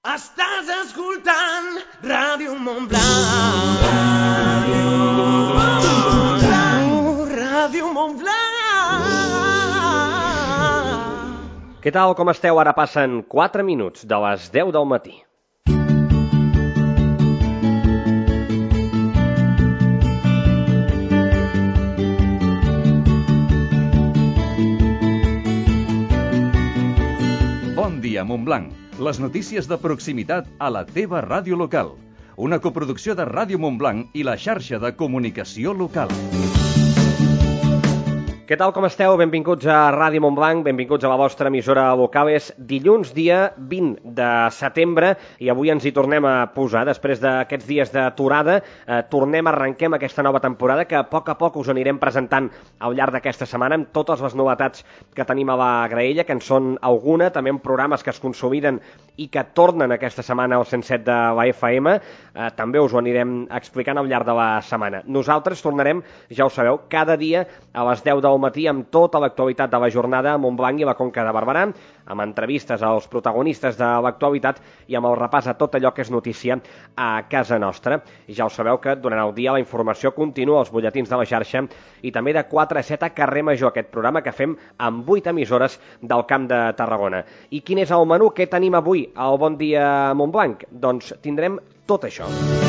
Estàs escoltant Ràdio Montblanc. Ràdio Montblanc. Què tal, com esteu? Ara passen 4 minuts de les 10 del matí. Bon dia, Montblanc. Les notícies de proximitat a la teva ràdio local. Una coproducció de Ràdio Montblanc i la xarxa de comunicació local. Què tal, com esteu? Benvinguts a Ràdio Montblanc, benvinguts a la vostra emissora local. És dilluns, dia 20 de setembre, i avui ens hi tornem a posar. Després d'aquests dies d'aturada, arrenquem aquesta nova temporada que a poc us anirem presentant al llarg d'aquesta setmana amb totes les novetats que tenim a la graella, que en són alguna, també amb programes que es consoliden i que tornen aquesta setmana al 107 de la FM. També us ho anirem explicant al llarg de la setmana. Nosaltres tornarem, ja ho sabeu, cada dia a les 10 del matí amb tota l'actualitat de la jornada a Montblanc i la Conca de Barberà, amb entrevistes als protagonistes de l'actualitat i amb el repàs a tot allò que és notícia a casa nostra. I ja ho sabeu que durant el dia la informació continua als butlletins de la xarxa i també de 4 a 7 a Carrer Major, aquest programa que fem amb 8 emissores del Camp de Tarragona. I quin és el menú? Què tenim avui al Bon Dia Montblanc? Doncs tindrem tot això.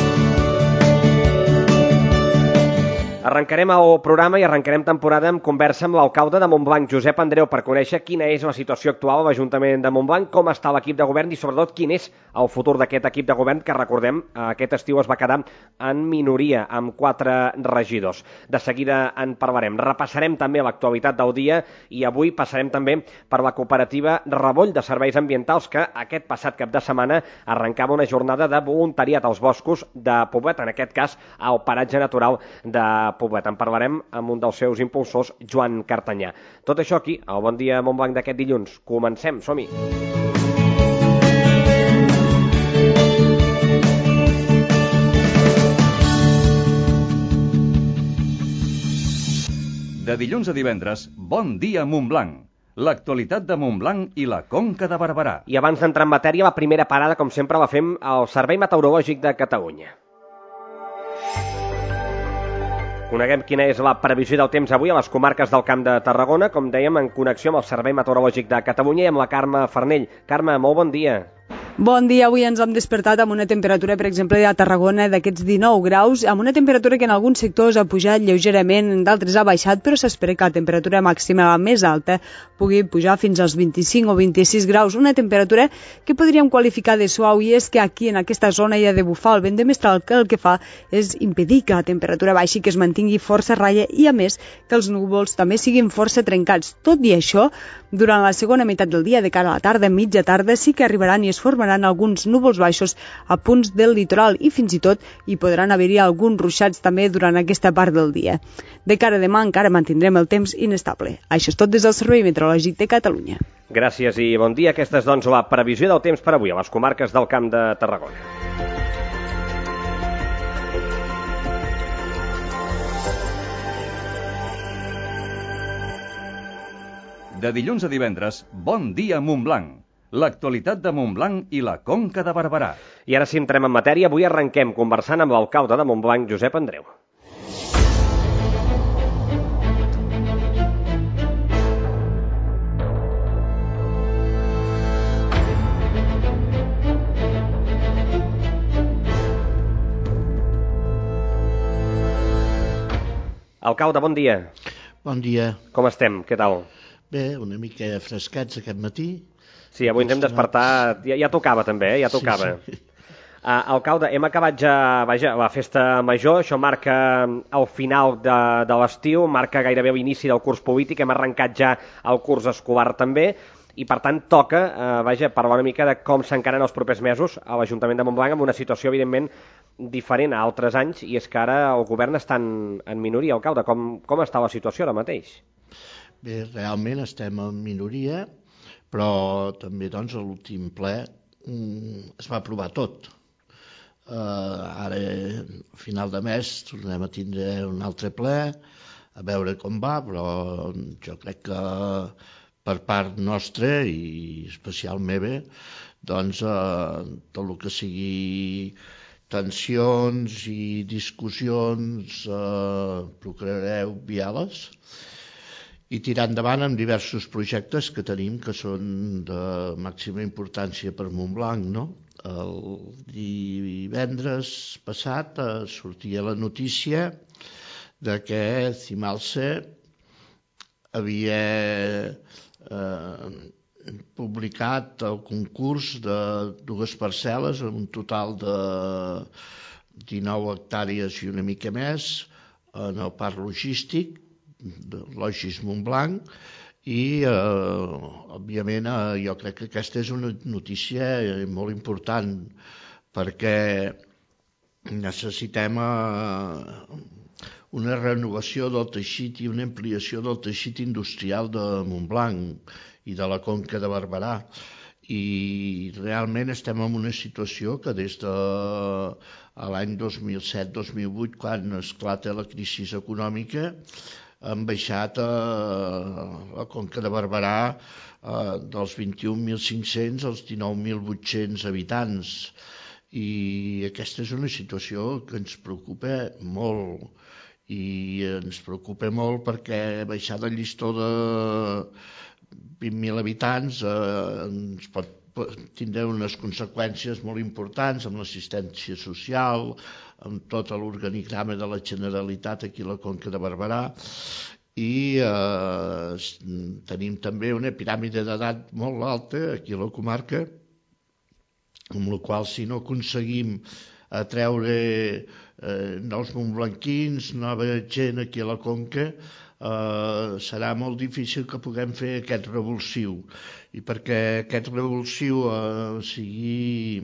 Arrencarem el programa i arrencarem temporada amb conversa amb l'alcalde de Montblanc, Josep Andreu, per conèixer quina és la situació actual a l'Ajuntament de Montblanc, com està l'equip de govern i sobretot quin és el futur d'aquest equip de govern que, recordem, aquest estiu es va quedar en minoria amb 4 regidors. De seguida en parlarem. Repassarem també l'actualitat del dia i avui passarem també per la cooperativa Revoll de Serveis Ambientals, que aquest passat cap de setmana arrencava una jornada de voluntariat als boscos de Poblet, en aquest cas al paratge natural de Poblet. En parlarem amb un dels seus impulsors, Joan Cartanyà. Tot això aquí, al Bon Dia Montblanc d'aquest dilluns. Comencem, som-hi! De dilluns a divendres, Bon Dia Montblanc. L'actualitat de Montblanc i la Conca de Barberà. I abans d'entrar en matèria, la primera parada, com sempre, la fem al Servei Meteorològic de Catalunya. Coneguem quina és la previsió del temps avui a les comarques del Camp de Tarragona, com dèiem, en connexió amb el Servei Meteorològic de Catalunya i amb la Carme Farnell. Carme, molt bon dia. Bon dia, avui ens hem despertat amb una temperatura, per exemple, a Tarragona d'aquests 19 graus, amb una temperatura que en alguns sectors ha pujat lleugerament, en d'altres ha baixat, però s'espera que la temperatura màxima més alta pugui pujar fins als 25 o 26 graus, una temperatura que podríem qualificar de suau, i és que aquí en aquesta zona hi ha de bufar el vent de mestral, que el que fa és impedir que la temperatura baixi, que es mantingui força ratlla i, a més, que els núvols també siguin força trencats. Tot i això, durant la segona meitat del dia, de cara a la tarda, mitja tarda, sí que arribaran i es formaran alguns núvols baixos a punts del litoral i fins i tot hi podran haver-hi alguns ruixats també durant aquesta part del dia. De cara a demà encara mantindrem el temps inestable. Això és tot des del Servei Meteorològic de Catalunya. Gràcies i bon dia. Aquesta és, doncs, la previsió del temps per avui a les comarques del Camp de Tarragona. De dilluns a divendres, Bon Dia Montblanc. L'actualitat de Montblanc i la Conca de Barberà. I ara sí, entrem en matèria. Avui arrenquem conversant amb l'alcalde de Montblanc, Josep Andreu. Alcalde, bon dia. Bon dia. Com estem? Què tal? Bé, una mica frescats aquest matí. Sí, avui ens hem despertat... Ja tocava també, ja tocava. Sí. Alcalde, hem acabat ja, la festa major, això marca el final de l'estiu, marca gairebé l'inici del curs polític, hem arrencat ja el curs escolar també, i per tant toca, parlar una mica de com s'encaren els propers mesos a l'Ajuntament de Montblanc, amb una situació evidentment diferent a altres anys, i és que ara el govern està en minoria. Alcalde, com està la situació ara mateix? Bé, realment estem en minoria, però també doncs, a l'últim ple es va aprovar tot. Ara, a final de mes, tornem a tindre un altre ple, a veure com va, però jo crec que per part nostra, i especial meva, doncs, tot el que sigui tensions i discussions, procuraré obviar-les i tirar endavant amb diversos projectes que tenim que són de màxima importància per Montblanc, no? El divendres passat sortia la notícia de que Cimalse havia publicat el concurs de 2 parcel·les amb un total de 19 hectàrees i una mica més en el parc logístic de Logis Montblanc i, òbviament, jo crec que aquesta és una notícia molt important perquè necessitem una renovació del teixit i una ampliació del teixit industrial de Montblanc i de la Conca de Barberà. I realment estem en una situació que des de l'any 2007-2008, quan esclata la crisi econòmica, han baixat la Conca de Barberà dels 21.500 als 19.800 habitants. I aquesta és una situació que ens preocupa molt. I ens preocupa molt perquè baixar del llistó de 20.000 habitants ens pot tindre unes conseqüències molt importants amb l'assistència social, amb tot l'organigrama de la Generalitat aquí a la Conca de Barberà i tenim també una piràmide d'edat molt alta aquí a la comarca, amb la qual si no aconseguim atreure nous montblanquins, nova gent aquí a la Conca, serà molt difícil que puguem fer aquest revulsiu. I perquè aquest revulsiu sigui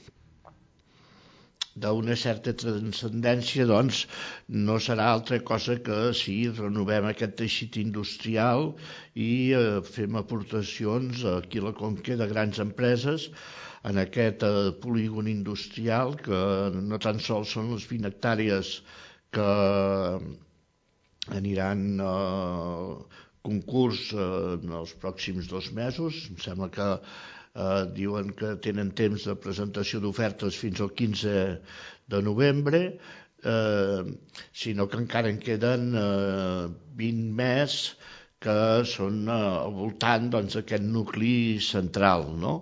d'una certa transcendència, doncs no serà altra cosa que si renovem aquest teixit industrial i fem aportacions aquí a la Conca de grans empreses en aquest polígon industrial que no tan sols són les 20 hectàrees que aniran a concurs en els pròxims 2 mesos. Em sembla que diuen que tenen temps de presentació d'ofertes fins al 15 de novembre, sinó que encara en queden 20 més que són al voltant d'aquest nucli central, no?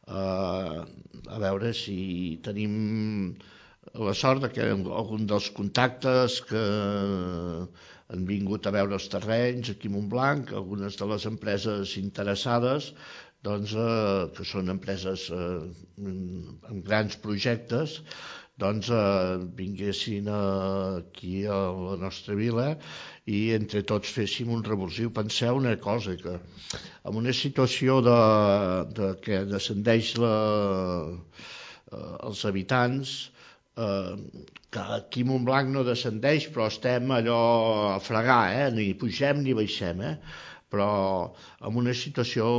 A veure si tenim la sort que algun dels contactes que han vingut a veure els terrenys aquí a Montblanc, algunes de les empreses interessades, doncs, que són empreses amb grans projectes, doncs vinguessin aquí a la nostra vila i entre tots féssim un revulsiu. Penseu una cosa, que en una situació que descendeix els habitants, que aquí a Montblanc no descendeix, però estem allò a fregar, ni pugem ni baixem, però en una situació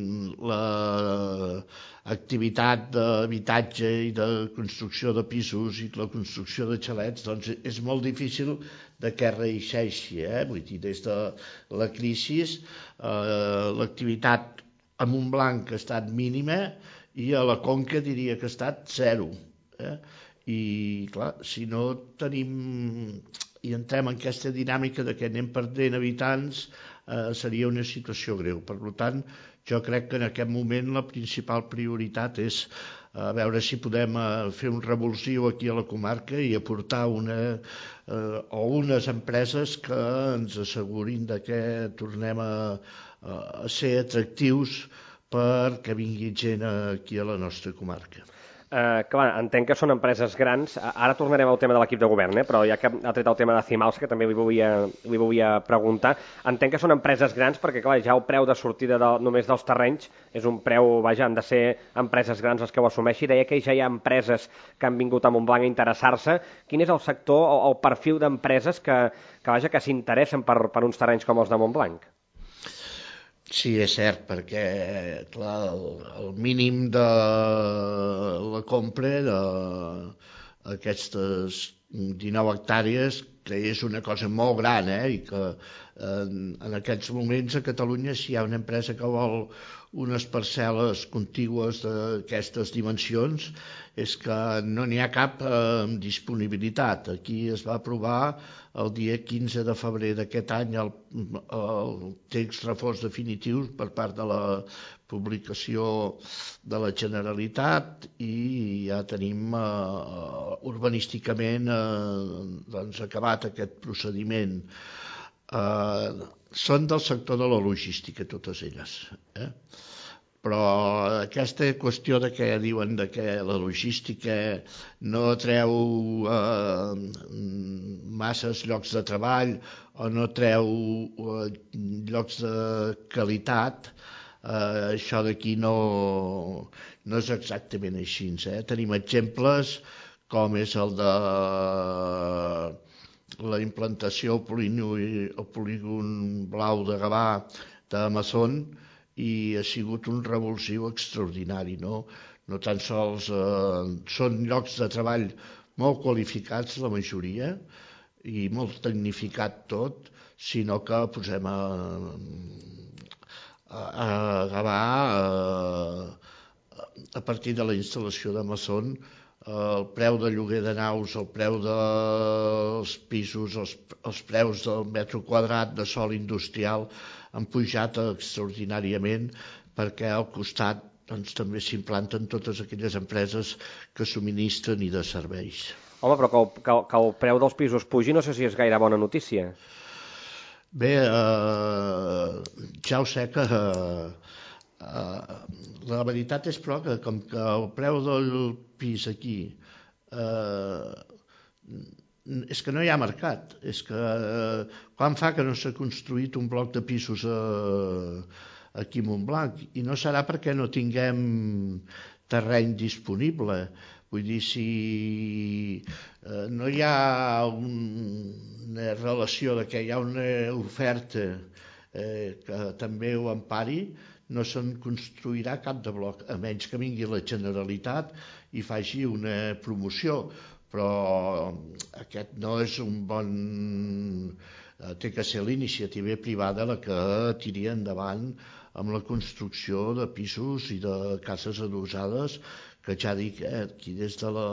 l'activitat d'habitatge i de construcció de pisos i la construcció de xalets doncs és molt difícil de que reeixeixi, vull dir, des de la crisi l'activitat a Montblanc ha estat mínima i a la Conca diria que ha estat zero, i clar, si no tenim i entrem en aquesta dinàmica de que anem perdent habitants, seria una situació greu. Per tant, jo crec que en aquest moment la principal prioritat és veure si podem fer un revulsiu aquí a la comarca i aportar unes empreses que ens assegurin que tornem a ser atractius perquè vingui gent aquí a la nostra comarca. Clar, entenc que són empreses grans. Ara tornarem al tema de l'equip de govern, però ja que ha tret el tema de Cimalse, que també li volia preguntar, entenc que són empreses grans perquè, clar, ja el preu de sortida només dels terrenys és un preu, vaja, han de ser empreses grans les que ho assumeixi. Deia que ja hi ha empreses que han vingut a Montblanc a interessar-se. Quin és el sector o el perfil d'empreses que s'interessen per uns terrenys com els de Montblanc? Sí, és cert, perquè clar, el mínim de la compra d'aquestes 19 hectàrees, que és una cosa molt gran, i que en aquests moments a Catalunya, si hi ha una empresa que vol unes parcel·les contigües d'aquestes dimensions, és que no n'hi ha cap disponibilitat. Aquí es va aprovar el dia 15 de febrer d'aquest any el text reforç definitiu per part de la publicació de la Generalitat i ja tenim urbanísticament acabat aquest procediment. Són del sector de la logística, totes elles. Però aquesta qüestió de què diuen que la logística no treu masses llocs de treball o no treu llocs de qualitat, això d'aquí no és exactament així. Tenim exemples com és el de la implantació al polígon blau de Gavà d'Amazon, i ha sigut un revulsiu extraordinari. No tan sols són llocs de treball molt qualificats, la majoria, i molt tecnificat tot, sinó que posem a Gavà, a partir de la instal·lació d'Amazon, el preu de lloguer de naus, el preu dels pisos, els preus del metro quadrat de sòl industrial han pujat extraordinàriament, perquè al costat també s'implanten totes aquelles empreses que subministren i de serveis. Home, però que el preu dels pisos pugi no sé si és gaire bona notícia. Bé, ja ho sé que la veritat és, però, que com que el preu del pis aquí és que no hi ha mercat, és que quan fa que no s'ha construït un bloc de pisos aquí a Montblanc, i no serà perquè no tinguem terreny disponible. Vull dir, si no hi ha una relació de que hi ha una oferta que també ho empari, no se'n construirà cap de bloc, a menys que vingui la Generalitat i faci una promoció. Però aquest no és un bon... Té que ser l'iniciativa privada la que tiri endavant amb la construcció de pisos i de cases adossades, que ja dic, aquí des de la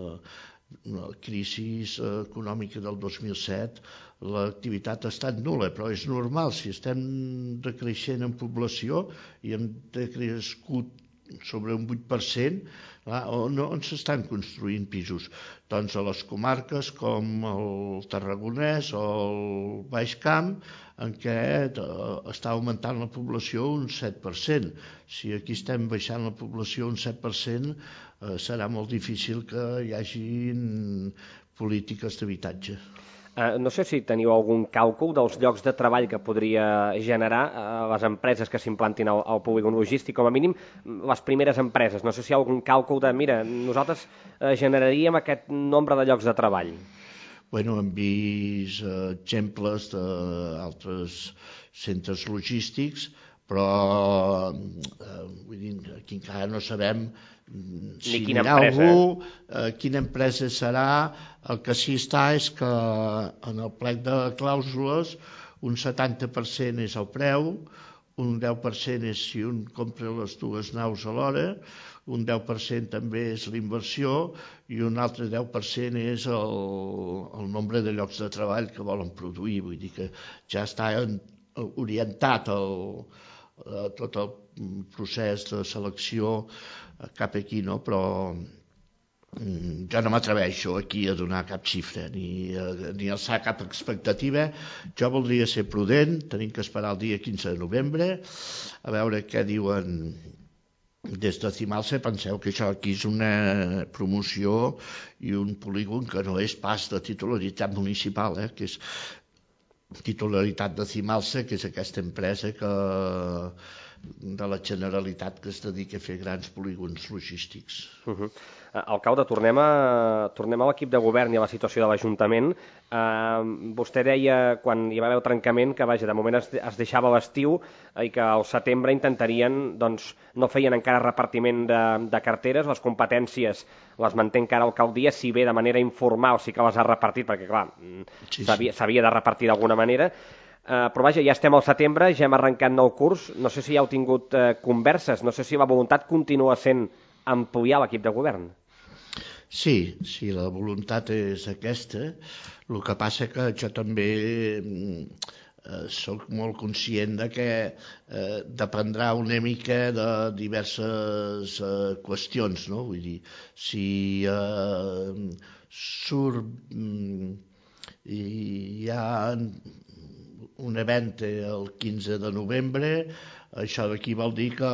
crisi econòmica del 2007 l'activitat ha estat nul·la, però és normal, si estem decreixent en població i hem decrescut sobre un 8%, on s'estan construint pisos? Doncs a les comarques com el Tarragonès o el Baix Camp, en què està augmentant la població un 7%. Si aquí estem baixant la població un 7%, serà molt difícil que hi hagi polítiques d'habitatge. No sé si teniu algun càlcul dels llocs de treball que podria generar les empreses que s'implantin al polígon logístic, com a mínim les primeres empreses. No sé si hi ha algun càlcul de, mira, nosaltres generaríem aquest nombre de llocs de treball. Bueno, hem vist exemples d'altres centres logístics, però vull dir, aquí encara no sabem si hi ha algú, quina empresa serà. El que sí està és que en el plec de clàusules un 70% és el preu, un 10% és si un compra les dues naus alhora, un 10% també és l'inversió i un altre 10% és el nombre de llocs de treball que volen produir. Vull dir que ja està orientat tot el procés de selecció cap aquí, no? Però jo no m'atreveixo aquí a donar cap xifra ni alçar cap expectativa. Jo voldria ser prudent, tenim que esperar el dia 15 de novembre a veure què diuen des de Cimalsa. Penseu que això aquí és una promoció i un polígon que no és pas de titularitat municipal, que és titularitat de Cimalsa, que és aquesta empresa que de la Generalitat que es dedica a fer grans polígons logístics. Alcalde, tornem a l'equip de govern i a la situació de l'Ajuntament. Vostè deia, quan hi va haver el trencament, que de moment es deixava l'estiu i que al setembre intentarien, doncs, no feien encara repartiment de carteres, les competències les manté encara l'alcaldia, si bé de manera informal sí que les ha repartit, perquè clar, s'havia de repartir d'alguna manera. Però ja estem al setembre, ja hem arrencat nou curs, no sé si ja heu tingut converses, no sé si la voluntat continua sent ampliar l'equip de govern. Sí, la voluntat és aquesta. El que passa que jo també sóc molt conscient de que dependrà una mica de diverses qüestions, no? Vull dir, si surt i hi ha un event el 15 de novembre, això d'aquí vol dir que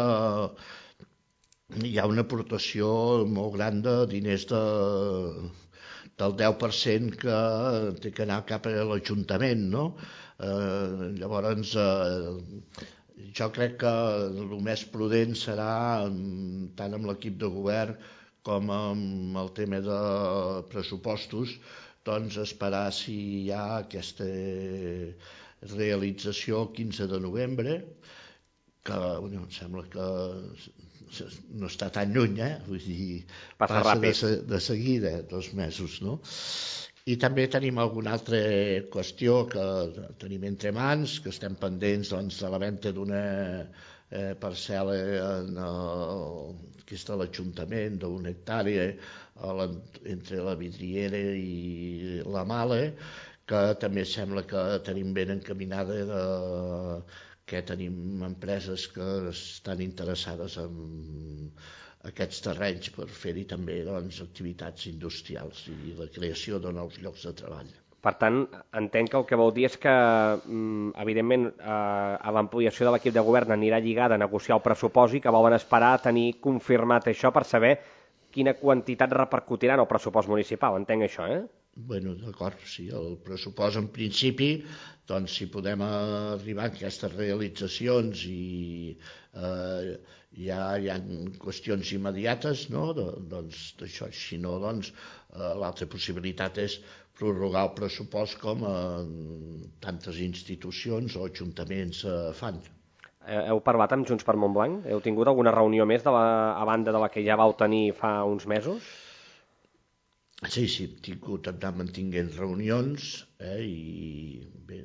hi ha una aportació molt gran de diners del 10% que té que anar cap a l'Ajuntament, no? Llavors, jo crec que el més prudent serà, tant amb l'equip de govern com amb el tema de pressupostos, doncs esperar si hi ha aquesta realització el 15 de novembre, que em sembla que no està tan lluny, vull dir, passa de seguida, 2 mesos, no? I també tenim alguna altra qüestió que tenim entre mans, que estem pendents doncs, de la venda d'una parcel·la que està a l'Ajuntament, d'una hectàrea entre la Vidriera i la Mala, que també sembla que tenim ben encaminada que tenim empreses que estan interessades en aquests terrenys per fer-hi també doncs, activitats industrials i la creació de nous llocs de treball. Per tant, entenc que el que vol dir és que, evidentment, a l'ampliació de l'equip de govern anirà lligada a negociar el pressupost i que volen esperar a tenir confirmat això per saber quina quantitat repercutirà en el pressupost municipal. Entenc això, Bueno, d'acord, sí, el pressupost en principi, doncs si podem arribar a aquestes realitzacions i ja hi ha qüestions immediates, no? Doncs d'això, si no, doncs l'altra possibilitat és prorrogar el pressupost com tantes institucions o ajuntaments fan. Heu parlat amb Junts per Montblanc? Heu tingut alguna reunió més a banda de la que ja vau tenir fa uns mesos? Sí, hem anat mantinguent reunions i bé,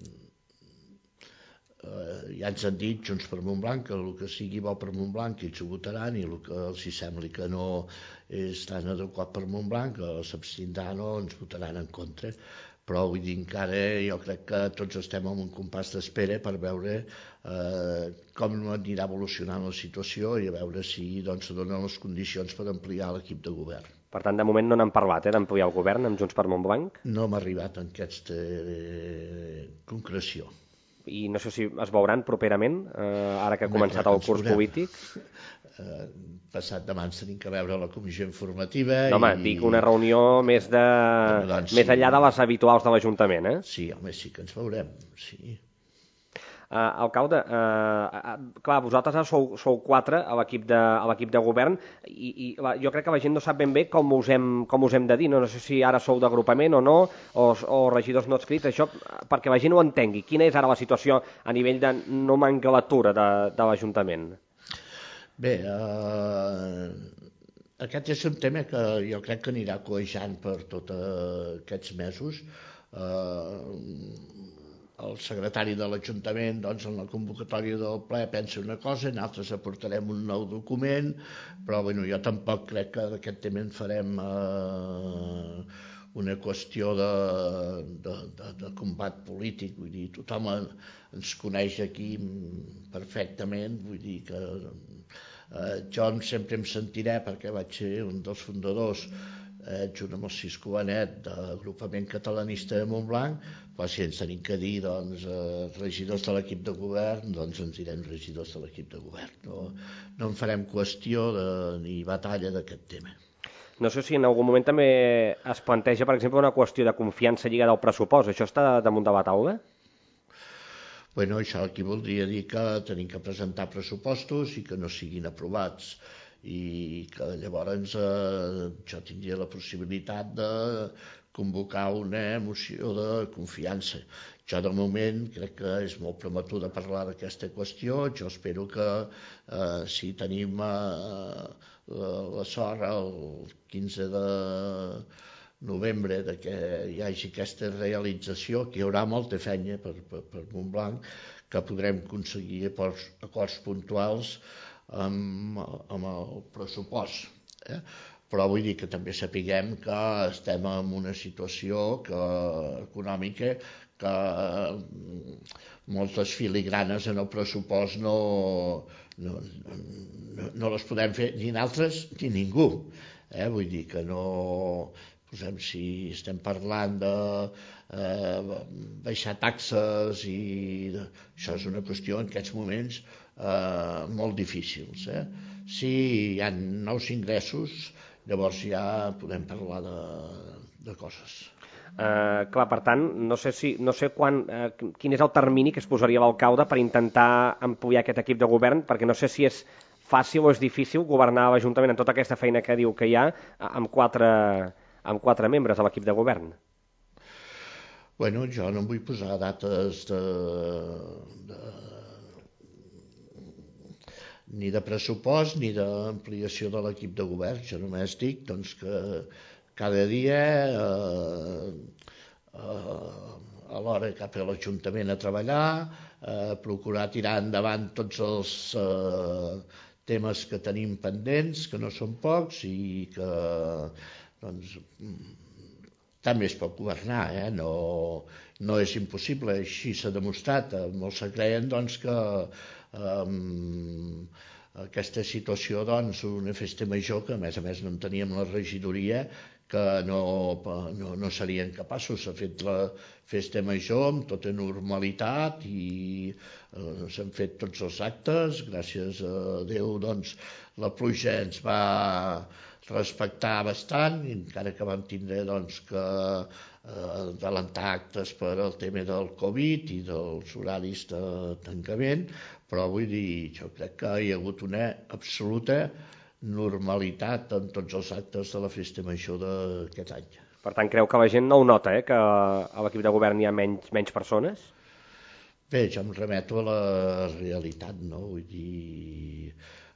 ja ens han dit Junts per Montblanc que el que sigui bo per Montblanc ells ho votaran i el que els sembli que no és tan adequat per Montblanc que s'abstindran o ens votaran en contra. Però vull dir, encara jo crec que tots estem en un compàs d'espera per veure com anirà evolucionant la situació i a veure si doncs, se donen les condicions per ampliar l'equip de govern. Per tant, de moment no n'han parlat, d'ampliar el govern amb Junts per Montblanc? No hem arribat a aquesta concreció. I no sé si es veuran properament, ara que ha començat el curs polític? Passat demà ens tenim que veure a la comissió informativa. No, home, dic una reunió més enllà de les habituals de l'Ajuntament, Sí, home, sí que ens veurem, sí. Alcalde, clar, vosaltres ara sou 4 a l'equip de govern i jo crec que la gent no sap ben bé com us hem de dir, no sé si ara sou d'agrupament o no, o regidors no adscrits, això perquè la gent ho entengui. Quina és ara la situació a nivell de nomenclatura de l'Ajuntament? Bé, aquest és un tema que jo crec que anirà coejant per tots aquests mesos. El secretari de l'Ajuntament, doncs, en la convocatòria del ple pensa una cosa, nosaltres aportarem un nou document, però bueno, jo tampoc crec que d'aquest tema en farem una qüestió de combat polític, vull dir, tothom ens coneix aquí perfectament, vull dir que jo sempre em sentiré, perquè vaig ser un dels fundadors, junt amb el Cisco Benet, de l'agrupament catalanista de Montblanc, però si ens tenim que dir regidors de l'equip de govern, doncs ens direm regidors de l'equip de govern. No en farem qüestió ni batalla d'aquest tema. No sé si en algun moment també es planteja, per exemple, una qüestió de confiança lligada al pressupost. Això està damunt de la taula? Bueno, això aquí voldria dir que tenim que presentar pressupostos i que no siguin aprovats i que llavors jo tindria la possibilitat de convocar una moció de confiança. Jo de moment crec que és molt prematur de parlar d'aquesta qüestió. Jo espero que si tenim la sort el 15 de novembre de que hi hagi aquesta realització, que hi haurà molta feina per Montblanc, que podrem aconseguir acords puntuals amb el pressupost. Però vull dir que també sapiguem que estem en una situació econòmica que moltes filigranes en el pressupost no les podem fer ni nosaltres ni ningú. Vull dir que no... Si estem parlant de baixar taxes i això és una qüestió en aquests moments molt difícils. Si hi ha nous ingressos, llavors ja podem parlar de coses. Clar, per tant, no sé quin és el termini que es posaria l'alcalde per intentar ampliar aquest equip de govern, perquè no sé si és fàcil o és difícil governar l'Ajuntament amb tota aquesta feina que diu que hi ha amb quatre membres a l'equip de govern. Bueno, jo no em vull posar dates ni de pressupost ni d'ampliació de l'equip de govern. Jo només dic que cada dia a l'hora cap a l'Ajuntament a treballar, procurar tirar endavant tots els temes que tenim pendents, que no són pocs i que també es pot governar, no és impossible, així s'ha demostrat. Molts se creien que aquesta situació, una festa major, que a més no en teníem la regidoria, que no serien capaços. S'ha fet la festa major amb tota normalitat i s'han fet tots els actes. Gràcies a Déu, la pluja ens va respectar bastant, encara que vam tindre que adelantar actes per al tema del Covid i dels horaris de tancament, però vull dir, jo crec que hi ha hagut una absoluta normalitat en tots els actes de la festa major d'aquest any. Per tant, creu que la gent no ho nota, que a l'equip de govern hi ha menys persones? Bé, jo em remeto a la realitat, no? Vull dir...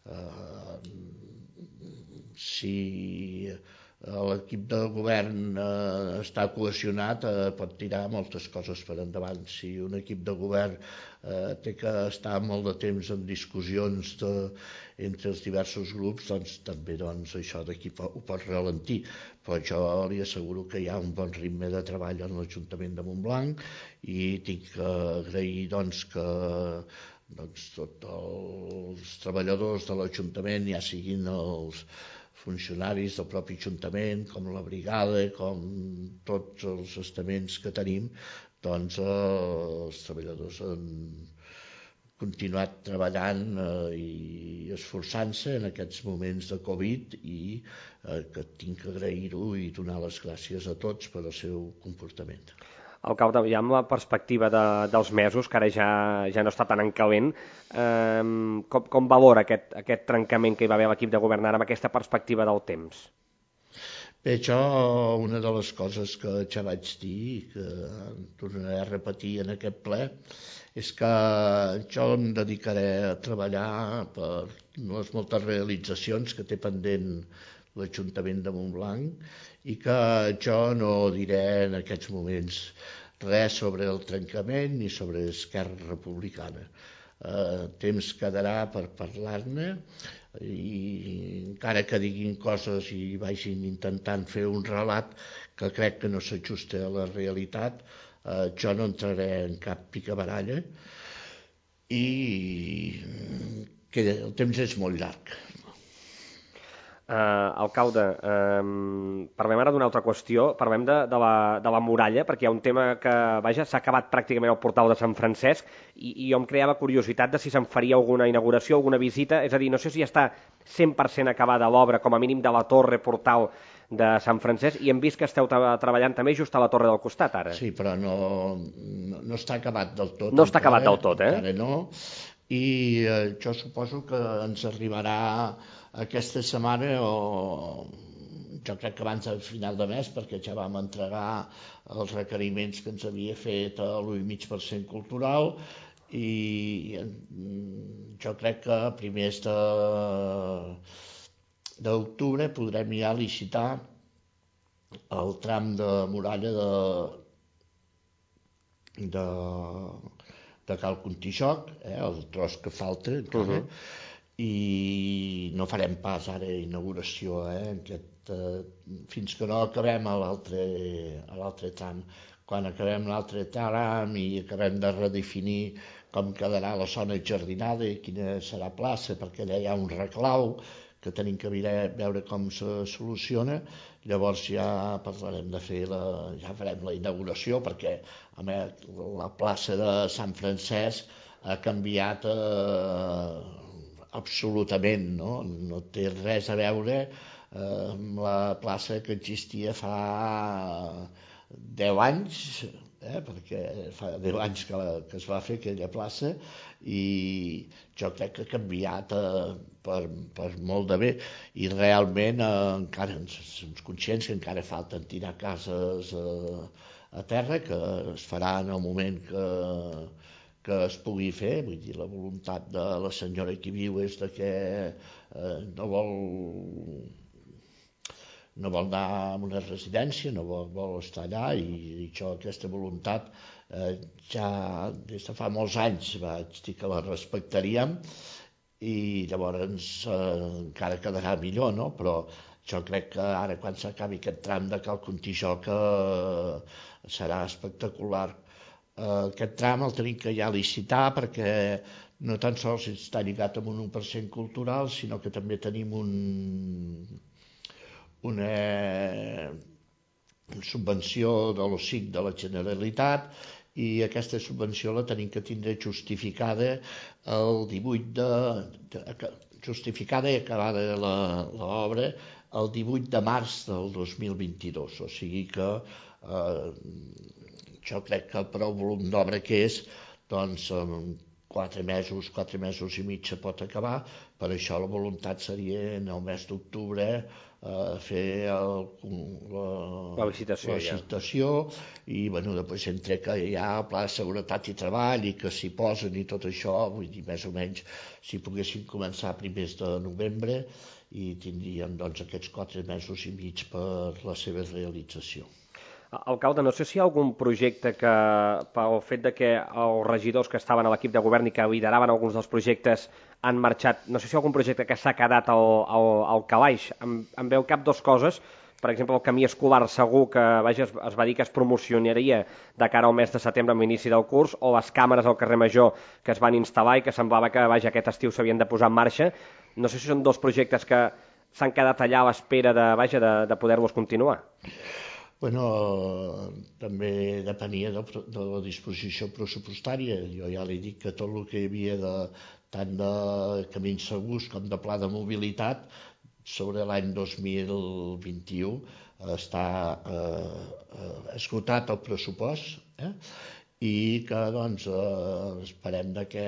si l'equip de govern està cohesionat, pot tirar moltes coses per endavant. Si un equip de govern té que estar molt de temps en discussions entre els diversos grups, també això d'aquí ho pot ralentir. Però jo li asseguro que hi ha un bon ritme de treball en l'Ajuntament de Montblanc i tinc que agrair que tots els treballadors de l'Ajuntament, ja siguin els funcionaris del propi Ajuntament, com la brigada, com tots els estaments que tenim, els treballadors han continuat treballant i esforçant-se en aquests moments de Covid i que tinc que agrair-ho i donar les gràcies a tots per el seu comportament. Alcalde, ja amb la perspectiva dels mesos, que ara ja no està tan en calent, com valora aquest trencament que hi va haver a l'equip de govern ara amb aquesta perspectiva del temps? Bé, això, una de les coses que ja vaig dir i que tornaré a repetir en aquest ple, és que jo em dedicaré a treballar per les moltes realitzacions que té pendent l'Ajuntament de Montblanc i que jo no diré en aquests moments res sobre el trencament ni sobre Esquerra Republicana. Temps quedarà per parlar-ne i encara que diguin coses i vagin intentant fer un relat que crec que no s'ajusta a la realitat, jo no entraré en cap picabaralla i que el temps és molt llarg. Alcalde, parlem ara d'una altra qüestió, parlem de la muralla, perquè hi ha un tema que, s'ha acabat pràcticament el portal de Sant Francesc i jo em creava curiositat de si se'n faria alguna inauguració, alguna visita, és a dir, no sé si ja està 100% acabada l'obra, com a mínim de la torre portal de Sant Francesc, i hem vist que esteu treballant també just a la torre del costat, ara. Sí, però no està acabat del tot. No està acabat del tot, Encara no. I jo suposo que ens arribarà aquesta setmana o jo crec que abans del final de mes, perquè ja vam entregar els requeriments que ens havia fet l'1,5% cultural, i jo crec que a primers d'octubre podrem ja licitar el tram de muralla de Cal Contijoch, el tros que falta encara, i no farem pas ara inauguració fins que no acabem a l'altre tram. Quan acabem l'altre tram i acabem de redefinir com quedarà la zona jardinada i quina serà plaça, perquè allà hi ha un reclau que tenim que veure com se soluciona, llavors ja parlarem de ja farem la inauguració, perquè la plaça de Sant Francesc ha canviat absolutament, no té res a veure amb la plaça que existia fa 10 anys, perquè fa 10 anys que es va fer aquella plaça, i jo crec que ha canviat per molt de bé, i realment encara som conscients que encara falten tirar cases a terra, que es farà en el moment que es pugui fer. Vull dir, la voluntat de la senyora que hi viu és que no vol anar a una residència, no vol estar allà, i això, aquesta voluntat ja des de fa molts anys vaig dir que la respectaríem, i llavors encara quedarà millor, no? Però jo crec que ara, quan s'acabi aquest tram de Cal Contijoch, serà espectacular. Aquest tram el tenim que ja licitar, perquè no tan sols està lligat amb un 1% cultural, sinó que també tenim una subvenció de l'OSIC de la Generalitat, i aquesta subvenció la tenim que tindre justificada el 18 justificada i acabada l'obra el 18 de març del 2022, o sigui que jo crec que prou volum d'obra que és, doncs en 4 mesos i mig se pot acabar. Per això la voluntat seria en el mes d'octubre fer la licitació, i després entre que hi ha el Pla de Seguretat i Treball i que s'hi posen i tot això, vull dir, més o menys si poguéssim començar a primers de novembre, i tindríem doncs aquests 4 mesos i mig per la seva realització. Alcalde, no sé si hi ha algun projecte que, pel fet de que els regidors que estaven a l'equip de govern i que lideraven alguns dels projectes han marxat, no sé si hi ha algun projecte que s'ha quedat al calaix. Em veu cap 2 coses. Per exemple, el camí escolar segur que es va dir que es promocionaria de cara al mes de setembre amb l'inici del curs, o les càmeres al carrer Major que es van instal·lar i que semblava que aquest estiu s'havien de posar en marxa. No sé si són 2 projectes que s'han quedat allà a l'espera de poder-los continuar. Bueno, també depenia de la disposició pressupostària. Jo ja li dic que tot el que hi havia tant de camins segurs com de pla de mobilitat sobre l'any 2021 està esgotat el pressupost, i que doncs esperem que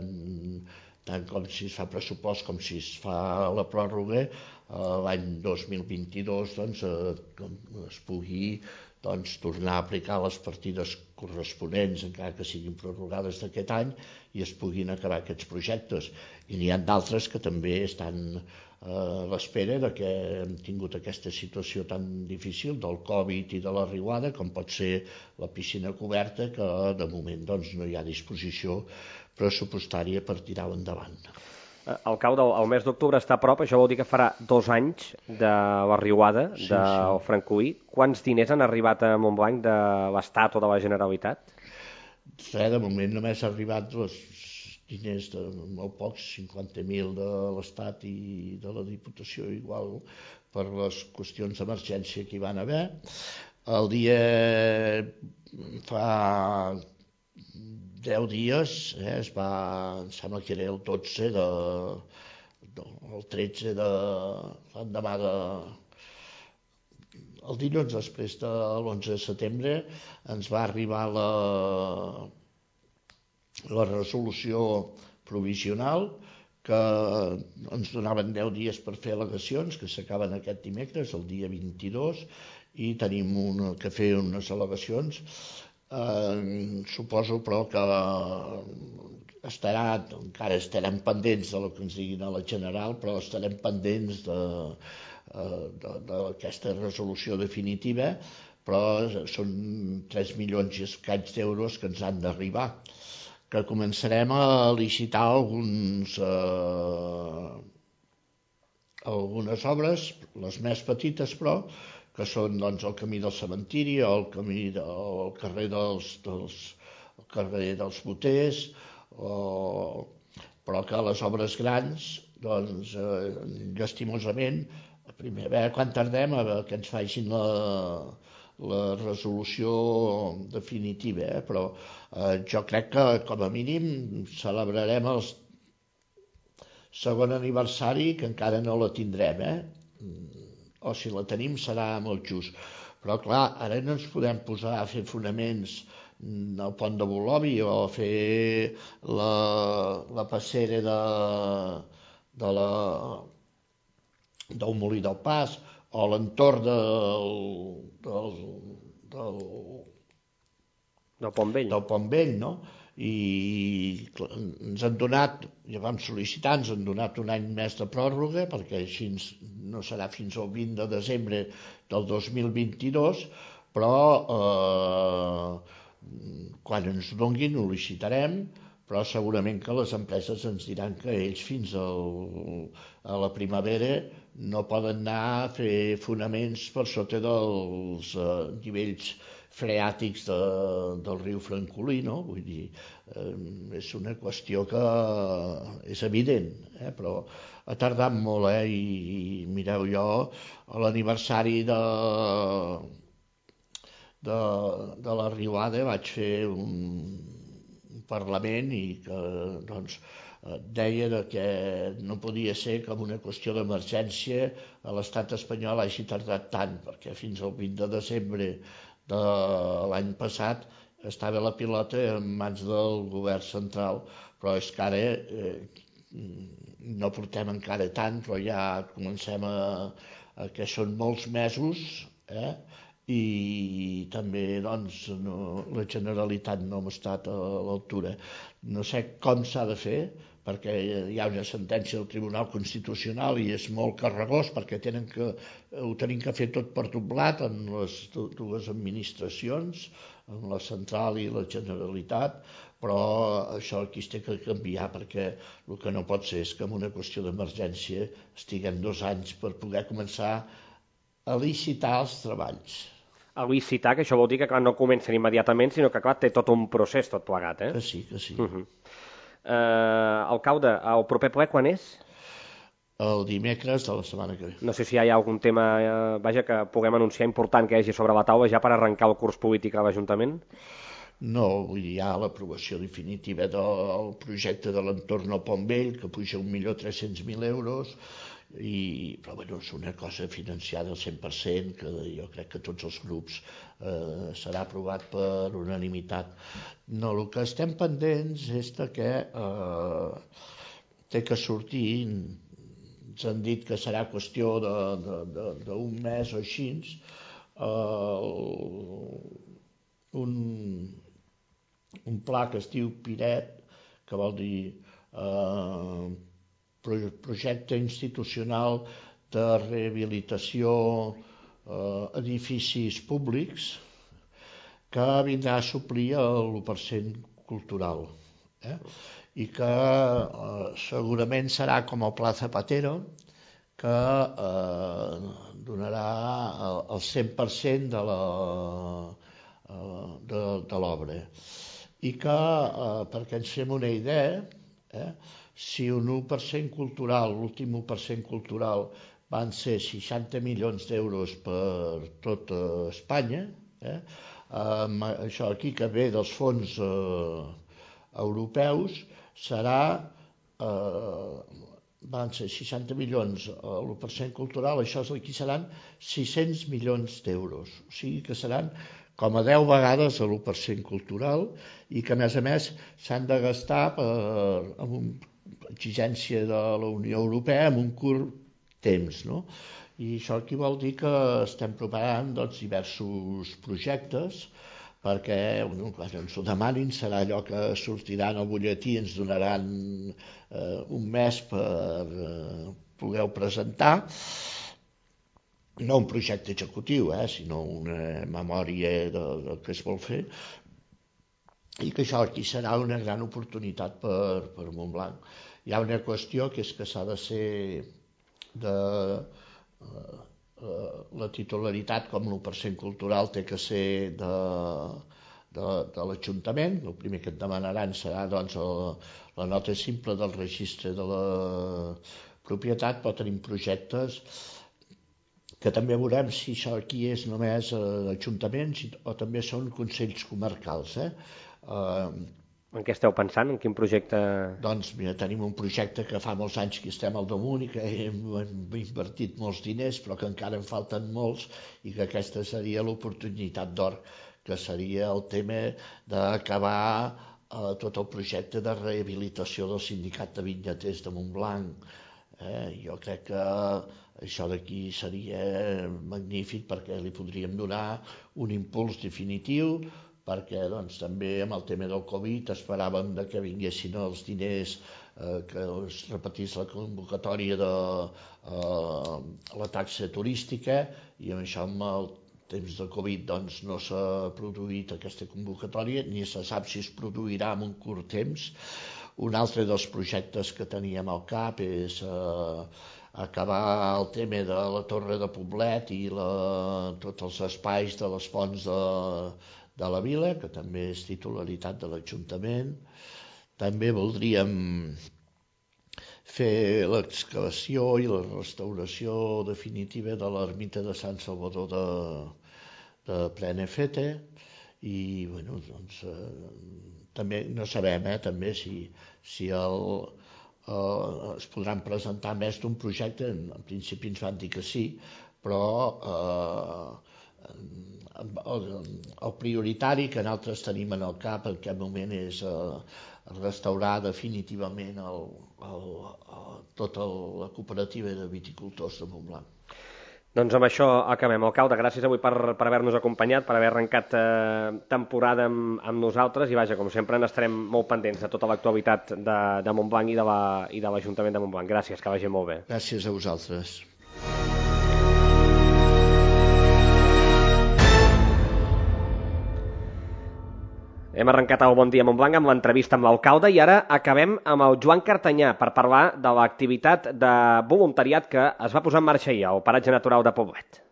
tant com si es fa pressupost com si es fa la pròrroga, l'any 2022 es pugui tornar a aplicar les partides corresponents, encara que siguin prorrogades d'aquest any, i es puguin acabar aquests projectes. I n'hi ha d'altres que també estan a l'espera que hem tingut aquesta situació tan difícil del Covid i de la riuada, com pot ser la piscina coberta, que de moment no hi ha disposició pressupostària per tirar-ho endavant. Alcalde, el mes d'octubre està a prop, això vol dir que farà 2 anys de la riuada del Francolí. Quants diners han arribat a Montblanc de l'Estat o de la Generalitat? De moment només ha arribat els diners de molt pocs, 50.000 de l'Estat i de la Diputació, igual per les qüestions d'emergència que hi van haver. El dia fa 10 dies, em sembla que era el 12 el 13 de l'endemà el dilluns després de l'11 de setembre ens va arribar la resolució provisional que ens donaven 10 dies per fer al·legacions, que s'acaben aquest dimecres, el dia 22, i tenim que fer unes al·legacions. Suposo, però, que encara estarem pendents de lo que ens diguin a la general, però estarem pendents d'aquesta resolució definitiva, però són 3 milions i escaig d'euros que ens han d'arribar, que començarem a licitar algunes obres, les més petites, però, que són doncs, el camí del cementiri, el carrer dels Boters, però que les obres grans, doncs, llastimosament, primer, a veure quan tardem que ens facin la resolució definitiva, però jo crec que com a mínim celebrarem el segon aniversari, que encara no la tindrem, o si la tenim serà molt just. Però clar, ara no ens podem posar a fer fonaments al pont de Bolovi o a fer la passera del Molí del Pas o l'entorn del Pont Vell. Del Pont Vell, no? I ens han donat, ja vam sol·licitar, ens han donat un any més de pròrroga, perquè així no serà fins al 20 de desembre del 2022, però quan ens donguin ho licitarem, però segurament que les empreses ens diran que ells fins a la primavera no poden anar a fer fonaments per sota dels nivells freàtics del riu Francolí, no? Vull dir, és una qüestió que és evident, però ha tardat molt, i mireu, jo a l'aniversari de la Riuada vaig fer un parlament i que doncs deia que no podia ser que en una qüestió d'emergència a l'estat espanyol hagi tardat tant, perquè fins al 20 de desembre de l'any passat estava la pilota en mans del govern central, però és que ara no portem encara tant, però ja comencem que són molts mesos, i també doncs, la Generalitat no hem estat a l'altura. No sé com s'ha de fer, perquè hi ha una sentència del Tribunal Constitucional i és molt carregós perquè ho tenim que fer tot per doblat en les dues administracions, en la central i la Generalitat, però això aquí es té que canviar perquè el que no pot ser és que en una qüestió d'emergència estiguem 2 anys per poder començar a licitar els treballs. A licitar, que això vol dir que clar, no comencen immediatament, sinó que clar, té tot un procés tot plegat, Que sí, que sí. Alcalde, el proper ple quan és? El dimecres de la setmana que ve. No sé si hi ha algun tema, que puguem anunciar important que hi hagi sobre la taula ja per arrencar el curs polític a l'Ajuntament? No, vull dir, hi ha l'aprovació definitiva del projecte de l'entorn al Pont Vell, que puja 1.300.000 euros, però bueno, és una cosa financiada al 100%, que jo crec que tots els grups serà aprovat per unanimitat. No, el que estem pendents és que té que sortir, ens han dit que serà qüestió d'un mes o així, un pla que es diu PIRET, que vol dir projecte institucional de rehabilitació edificis públics, que vindrà a suplir l'1% cultural, i que segurament serà com el Pla Zapatero, que donarà el 100% de l'obra. I que, perquè ens fem una idea, si un 1% cultural, l'últim 1% cultural, van ser 60 milions d'euros per tot Espanya, això aquí que ve dels fons europeus serà van ser 60 milions a l'1% cultural, això aquí seran 600 milions d'euros. O sigui que seran com a 10 vegades a l'1% cultural i que, a més, s'han de gastar amb una exigència de la Unió Europea en un curt temps, no? I això aquí vol dir que estem preparant diversos projectes perquè quan ens ho demanin serà allò que sortirà en el butlletí, ens donaran un mes per poder-ho presentar, no un projecte executiu, sinó una memòria del que es vol fer, i que això aquí serà una gran oportunitat per Montblanc. Hi ha una qüestió que és que s'ha de ser de la titularitat com l'1% cultural té que ser de l'Ajuntament. El primer que et demanaran serà la nota simple del registre de la propietat, però tenim projectes que també veurem si això aquí és només ajuntaments o també són consells comarcals. En què esteu pensant? En quin projecte? Doncs mira, tenim un projecte que fa molts anys que estem al damunt i que hem invertit molts diners, però que encara en falten molts, i que aquesta seria l'oportunitat d'or, que seria el tema d'acabar tot el projecte de rehabilitació del sindicat de vinyaters de Montblanc. Jo crec que això d'aquí seria magnífic perquè li podríem donar un impuls definitiu, perquè també amb el tema del Covid esperàvem que vinguessin els diners, que es repetís la convocatòria de la taxa turística, i amb això amb el temps de Covid no s'ha produït aquesta convocatòria, ni se sap si es produirà en un curt temps. Un altre dels projectes que teníem al cap és acabar el tema de la Torre de Poblet i tots els espais de les fonts de la vila, que també és titularitat de l'Ajuntament. També voldríem fer l'excavació i la restauració definitiva de l'ermita de Sant Salvador de Prenafeta, i també no sabem també si es podran presentar més d'un projecte. En principi ens van dir que sí, però el prioritari que nosaltres tenim en el cap en aquest moment és restaurar definitivament tota la cooperativa de viticultors de Montblanc. Doncs amb això acabem. Alcalde, gràcies avui per haver-nos acompanyat, per haver arrencat temporada amb nosaltres, i vaja, com sempre n'estarem molt pendents de tota l'actualitat de Montblanc i de l'Ajuntament de Montblanc. Gràcies, que vagi molt bé. Gràcies a vosaltres. Hem arrencat el Bon Dia Montblanc amb l'entrevista amb l'alcalde i ara acabem amb el Joan Cartanyà per parlar de l'activitat de voluntariat que es va posar en marxa ahir al Paratge Natural de Poblet.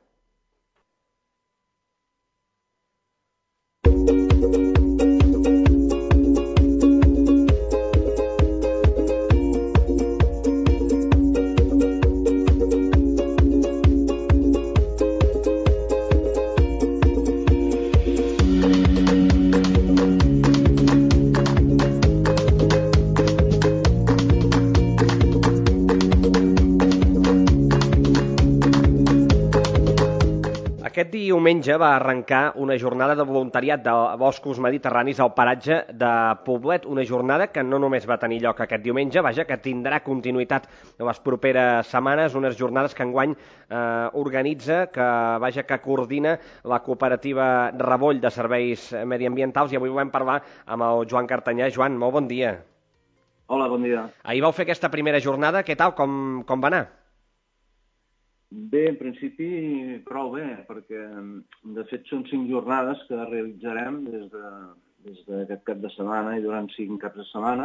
Aquest diumenge va arrencar una jornada de voluntariat de boscos mediterranis al Paratge de Poblet, una jornada que no només va tenir lloc aquest diumenge, vaja, que tindrà continuïtat les properes setmanes, unes jornades que enguany organitza, que coordina la cooperativa Revoll de Serveis Mediambientals, i avui volem parlar amb el Joan Cartanyà. Joan, molt bon dia. Hola, bon dia. Ahir vau fer aquesta primera jornada, què tal, com va anar? Bé, en principi prou bé, perquè de fet són 5 jornades que realitzarem des d'aquest cap de setmana i durant 5 caps de setmana.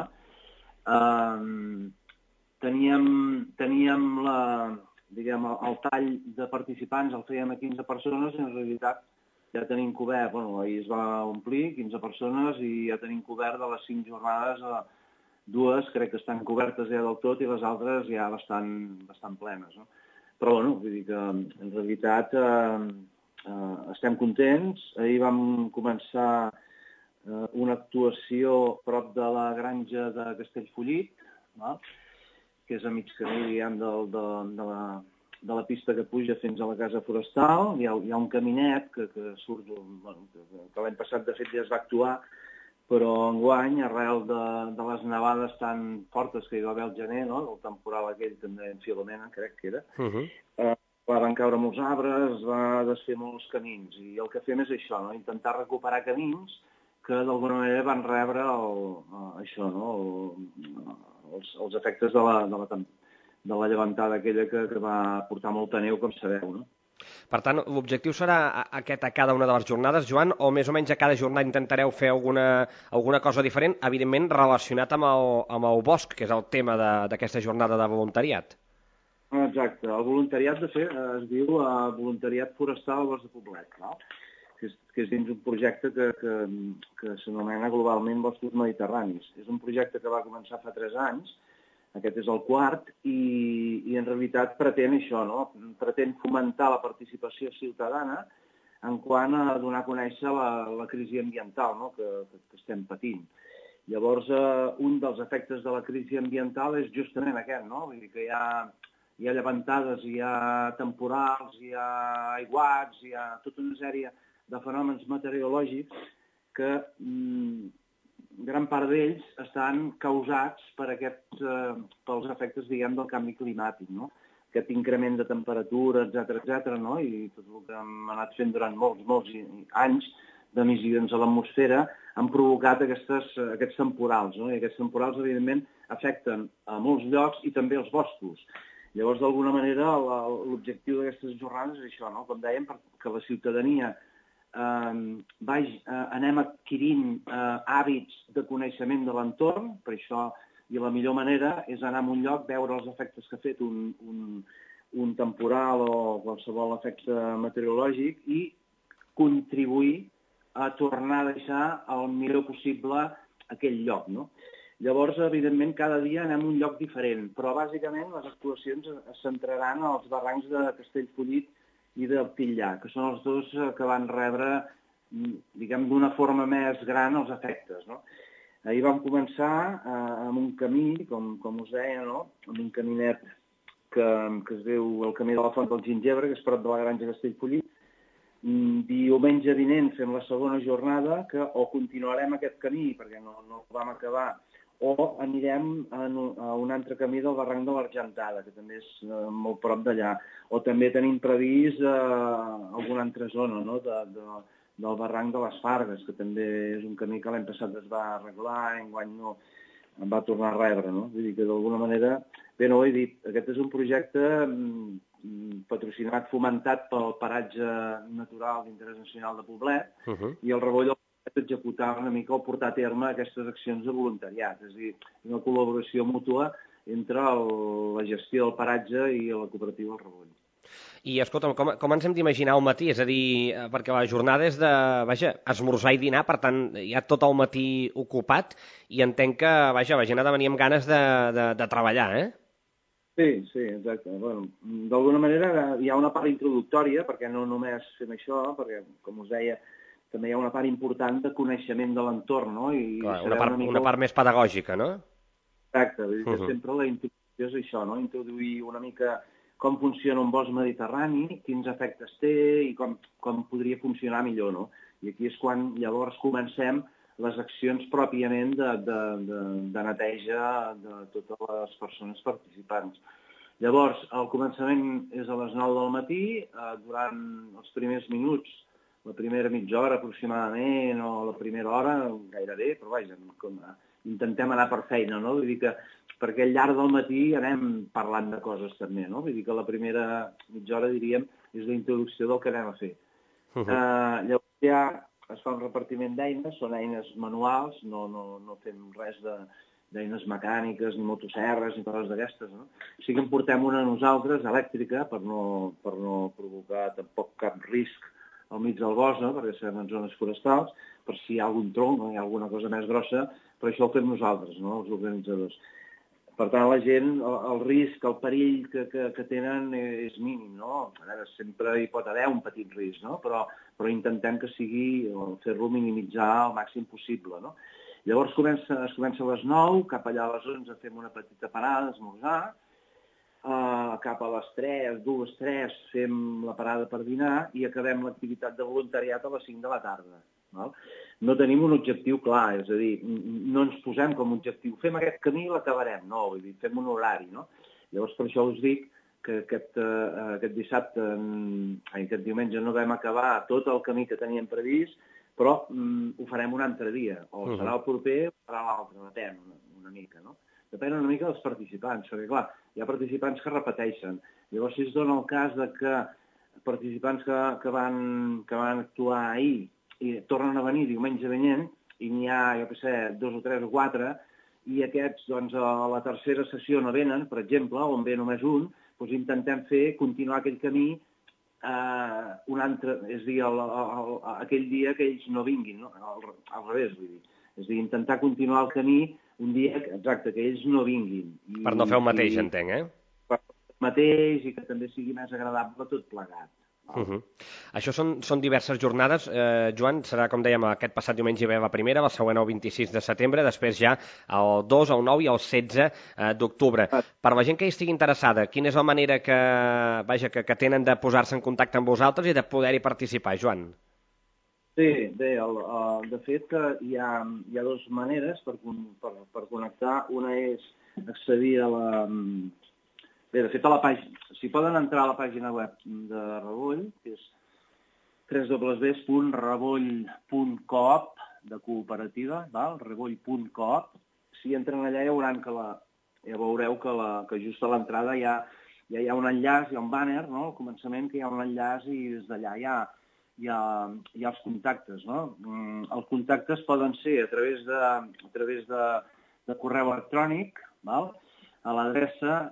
Teníem el tall de participants, el fèiem a 15 persones, i en realitat ja tenim cobert, ahir es va omplir 15 persones i ja tenim cobert de les 5 jornades, 2 crec que estan cobertes ja del tot i les altres ja bastant plenes, no? Però, vull dir que en realitat estem contents. Ahir vam començar una actuació prop de la granja de Castellfollit, no? que és a mig camí, diguem, de la pista que puja fins a la casa forestal. Hi ha un caminet que surt, que l'any passat, de fet, ja es va actuar, però enguany, arrel de les nevades tan fortes que hi va haver al gener, no?, el temporal aquell també en Filomena, crec que era, van caure molts arbres, es va desfer molts camins, i el que fem és això, no?, intentar recuperar camins que d'alguna manera van rebre això, no?, els efectes de la llevantada aquella que va portar molta neu, com sabeu, no? Per tant, l'objectiu serà aquest a cada una de les jornades, Joan, o més o menys a cada jornada intentareu fer alguna cosa diferent, evidentment relacionat amb el bosc, que és el tema d'aquesta jornada de voluntariat? Exacte. El voluntariat, de fet, es diu Voluntariat Forestal al Bosc de Poblet, no?, que és dins un projecte que s'anomena globalment Boscos Mediterranis. És un projecte que va començar fa 3 anys, aquest és el 4, i en realitat pretén això, no?, pretén fomentar la participació ciutadana en quant a donar a conèixer la crisi ambiental, no?, que estem patint. Llavors, un dels efectes de la crisi ambiental és justament aquest, no?, vull dir que hi ha llevantades, hi ha temporals, hi ha aiguats, hi ha tota una sèrie de fenòmens meteorològics que gran part d'ells estan causats pels efectes, diguem, del canvi climàtic, no?, aquest increment de temperatura, etcètera, no?, i tot el que hem anat fent durant molts anys d'emissions a l'atmosfera han provocat aquests temporals, no?, i aquests temporals, evidentment, afecten a molts llocs i també els boscos. Llavors, d'alguna manera, l'objectiu d'aquestes jornades és això, no?, com dèiem, que la ciutadania anem adquirint hàbits de coneixement de l'entorn, per això, i la millor manera és anar a un lloc, veure els efectes que ha fet un temporal o qualsevol efecte meteorològic i contribuir a tornar a deixar el millor possible aquell lloc, no? Llavors, evidentment, cada dia anem a un lloc diferent, però bàsicament les actuacions es centraran als barrancs de Castellfollit i del Tillà, que són els dos que van rebre, diguem, d'una forma més gran els efectes, no? Ahir vam començar amb un camí, com us deia, no?, amb un caminet que es diu el Camí de la Font del Gingebre, que és prop de la Granja Castellfollit. Diumenge vinent fem la segona jornada, que o continuarem aquest camí, perquè no el vam acabar, o anirem a un altre camí del barranc de l'Argentada, que també és molt prop d'allà. O també tenim previst alguna altra zona, no?, del barranc de les Fargues, que també és un camí que l'any passat es va arreglar, enguany no em va tornar a rebre, no? Vull dir que d'alguna manera, bé, no ho he dit, aquest és un projecte patrocinat, fomentat pel paratge natural d'interès nacional de Poblet, i el Revoll del executar una mica o portar a terme aquestes accions de voluntariat, és a dir, una col·laboració mútua entre la gestió del paratge i la cooperativa del Revoll. I, escolta'm, com ens hem d'imaginar el matí? És a dir, perquè la jornada és de, esmorzar i dinar, per tant, hi ha tot el matí ocupat, i entenc que, la gent ha de venir amb ganes de treballar, eh? Sí, exacte. Bueno, d'alguna manera hi ha una part introductòria, perquè no només fem això, perquè, com us deia, també hi ha una part important de coneixement de l'entorn, no? Clar, una part més pedagògica, no? Exacte, vull dir que sempre la introducció és això, no? Introduir una mica com funciona un bosc mediterrani, quins efectes té i com podria funcionar millor, no? I aquí és quan llavors comencem les accions pròpiament de neteja de totes les persones participants. Llavors, el començament és a les 9 del matí, durant els primers minuts, la primera mitja hora aproximadament, o la primera hora, gairebé, però vaja, intentem anar per feina, no? Vull dir que perquè al llarg del matí anem parlant de coses també, no? Vull dir que la primera mitja hora, diríem, és la introducció del que anem a fer. Llavors ja es fa un repartiment d'eines, són eines manuals, no fem res d'eines mecàniques, ni motosserres, ni coses d'aquestes, no? Sí que en portem una nosaltres, elèctrica, per no provocar tampoc cap risc al mig del bosc, no?, perquè estem en zones forestals, per si hi ha algun tronc o hi ha alguna cosa més grossa, però això ho fem nosaltres, no?, els organitzadors. Per tant, la gent, el risc, el perill que tenen és mínim, no? A veure, sempre hi pot haver un petit risc, no? Però intentem que sigui, o fer-lo minimitzar al màxim possible, no? Llavors es comença a les 9, cap allà a les 11 fem una petita parada d'esmorzar, cap a les 3, 2, 3 fem la parada per dinar i acabem l'activitat de voluntariat a les 5 de la tarda. Val? No tenim un objectiu clar, és a dir, no ens posem com a objectiu, fem aquest camí i l'acabarem, no, vull dir, fem un horari, no? Llavors per això us dic que aquest dissabte, aquest diumenge no vam acabar tot el camí que teníem previst, però ho farem un altre dia, o serà el proper o serà l'altre, depèn una mica, no? Depèn una mica dels participants, perquè clar, hi ha participants que repeteixen. Llavors, si es dona el cas de que participants que van actuar ahir i tornen a venir diumenge venint, i n'hi ha, jo què sé, 2 o 3 o 4, i aquests, doncs, a la tercera sessió no venen, per exemple, on ve només un, doncs intentem continuar aquell camí un altre, és a dir, aquell dia que ells no vinguin, no? Al revés, vull dir. És a dir, intentar continuar el camí un dia, exacte, que ells no vinguin. Per no fer el mateix, entenc, Per el mateix i que també sigui més agradable tot plegat. Això són diverses jornades. Joan, serà, com dèiem, aquest passat diumenge hi va la primera, la següent el 26 de setembre, després ja el 2, el 9 i el 16 d'octubre. Per la gent que hi estigui interessada, quina és la manera que tenen de posar-se en contacte amb vosaltres i de poder-hi participar, Joan? Sí, bé, de fet hi ha dues maneres per connectar. Una és accedir a la... Bé, de fet, a la pàgina... Si poden entrar a la pàgina web de Revoll, que és www.revoll.coop, de cooperativa, revoll.coop. Si entren allà ja veureu que just a l'entrada ja hi ha un enllaç, hi ha un banner, no? Al començament que hi ha un enllaç i des d'allà hi ha els contactes, no? Els contactes poden ser a través de correu electrònic, val? A l'adreça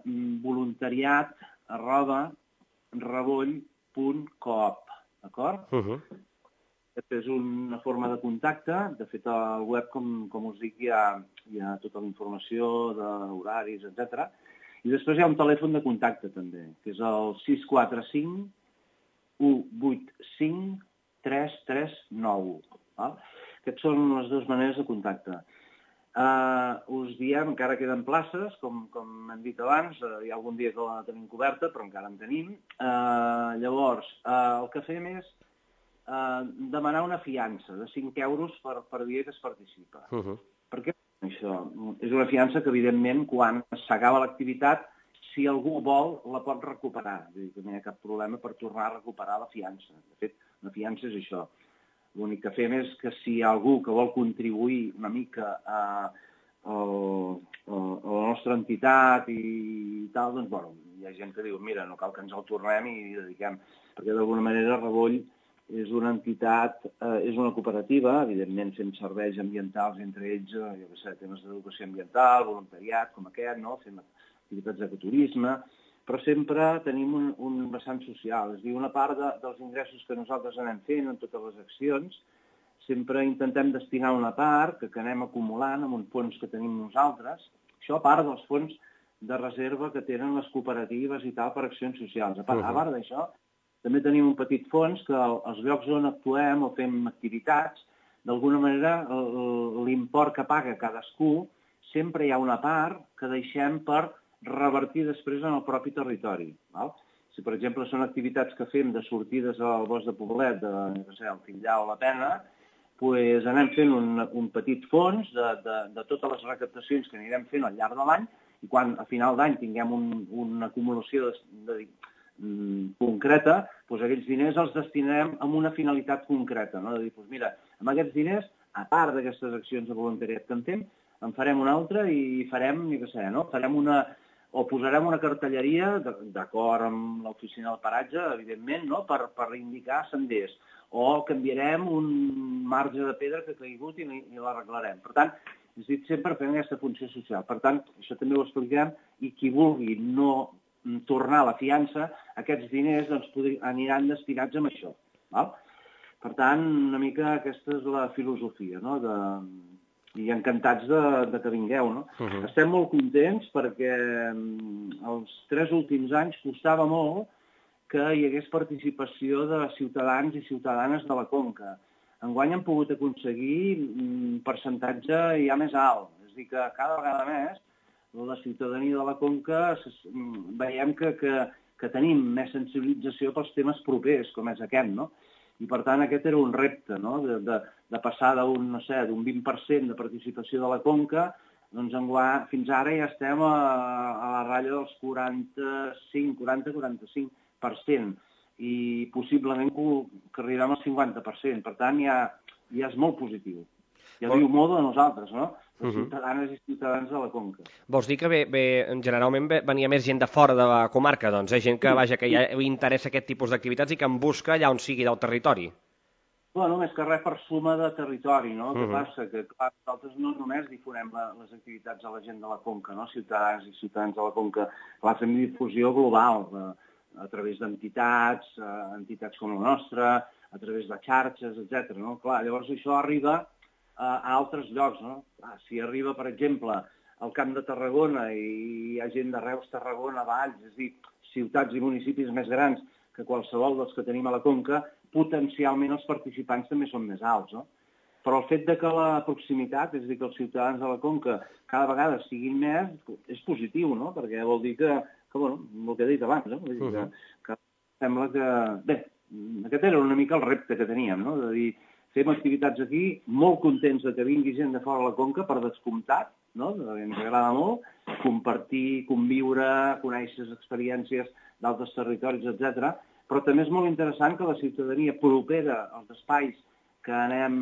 voluntariat@revoll.coop, d'acord? Aquesta és una forma de contacte. De fet, al web, com us dic, hi ha tota la informació d'horaris, etc. I després hi ha un telèfon de contacte, també, que és el 645 185-339. Aquestes són les dues maneres de contacte. Us diem, encara queden places, com hem dit abans, hi ha algun dia que la tenim coberta, però encara en tenim. Llavors, el que fem és demanar una fiança de 5 euros per dia que es participa. Per què això? És una fiança que, evidentment, quan s'acaba l'activitat, si algú vol, la pot recuperar. Vull dir que no hi ha cap problema per tornar a recuperar la fiança. De fet, la fiança és això. L'únic que fem és que si hi ha algú que vol contribuir una mica a la nostra entitat i tal, doncs, bueno, hi ha gent que diu, mira, no cal que ens el tornem i dediquem. Perquè, d'alguna manera, Revoll és una entitat, és una cooperativa, evidentment fem serveis ambientals entre ells, jo què sé, temes d'educació ambiental, voluntariat, com aquest, no? Fem activitats d'ecoturisme, però sempre tenim un vessant social. És a dir, una part dels ingressos que nosaltres anem fent en totes les accions, sempre intentem destinar una part que anem acumulant amb un fons que tenim nosaltres, això a part dels fons de reserva que tenen les cooperatives i tal per accions socials. A part d'això, també tenim un petit fons que als llocs on actuem o fem activitats, d'alguna manera l'import que paga cadascú, sempre hi ha una part que deixem per revertir després en el propi territori. Si, per exemple, són activitats que fem de sortides al bosc de Poblet, el Tillà o la Pena, doncs anem fent un petit fons de totes les recaptacions que anirem fent al llarg de l'any i quan a final d'any tinguem una acumulació concreta, doncs aquells diners els destinarem a una finalitat concreta. De dir, mira, amb aquests diners, a part d'aquestes accions de voluntariat que en fem, en farem una altra i farem, jo què sé, farem o posarem una cartelleria, d'acord amb l'oficina del paratge, evidentment, per indicar senders, o canviarem un marge de pedra que ha caigut i l'arreglarem. Per tant, és dit, sempre fem aquesta funció social. Per tant, això també ho expliquem, i qui vulgui no tornar la fiança, aquests diners aniran destinats a això. Per tant, una mica aquesta és la filosofia, i encantats de que vingueu. Estem molt contents perquè els 3 últims anys costava molt que hi hagués participació de ciutadans i ciutadanes de la Conca. enguany hem pogut aconseguir un percentatge ja més alt. És a dir, que cada vegada més la ciutadania de la Conca veiem que tenim més sensibilització pels temes propers, com és aquest, no? I, per tant, aquest era un repte, no?, de passar d'un 20% de participació de la Conca, doncs fins ara ja estem a la ratlla dels 40-45%, i possiblement que arribem al 50%. Per tant, ja és molt positiu. Ja diu molt de nosaltres, no?, de ciutadanes i ciutadans de la Conca. Vols dir que generalment venia més gent de fora de la comarca, doncs, gent que, que ja li interessa aquest tipus d'activitats i que en busca allà on sigui del territori? Bueno, més que res per suma de territori, no? El que passa que, clar, nosaltres no només difonem les activitats a la gent de la Conca, no?, ciutadans i ciutadans de la Conca. Clar, fem difusió global, a través d'entitats, entitats com la nostra, a través de xarxes, etc. No? Clar, llavors això arriba a altres llocs, no? Si arriba, per exemple, al Camp de Tarragona i hi ha gent de Reus, Tarragona, Valls, és a dir, ciutats i municipis més grans que qualsevol dels que tenim a la Conca, potencialment els participants també són més alts, no? Però el fet de que la proximitat, és a dir, que els ciutadans de la Conca cada vegada siguin més, és positiu, no? Perquè vol dir que bueno, el que he dit abans, no? Vull dir que sembla que... Bé, aquest era una mica el repte que teníem, no? De dir, fem activitats aquí, molt contents de que vingui gent de fora de la Conca, per descomptat, no? Ens agrada molt compartir, conviure, conèixer experiències d'altres territoris, etc. Però també és molt interessant que la ciutadania propera als espais que anem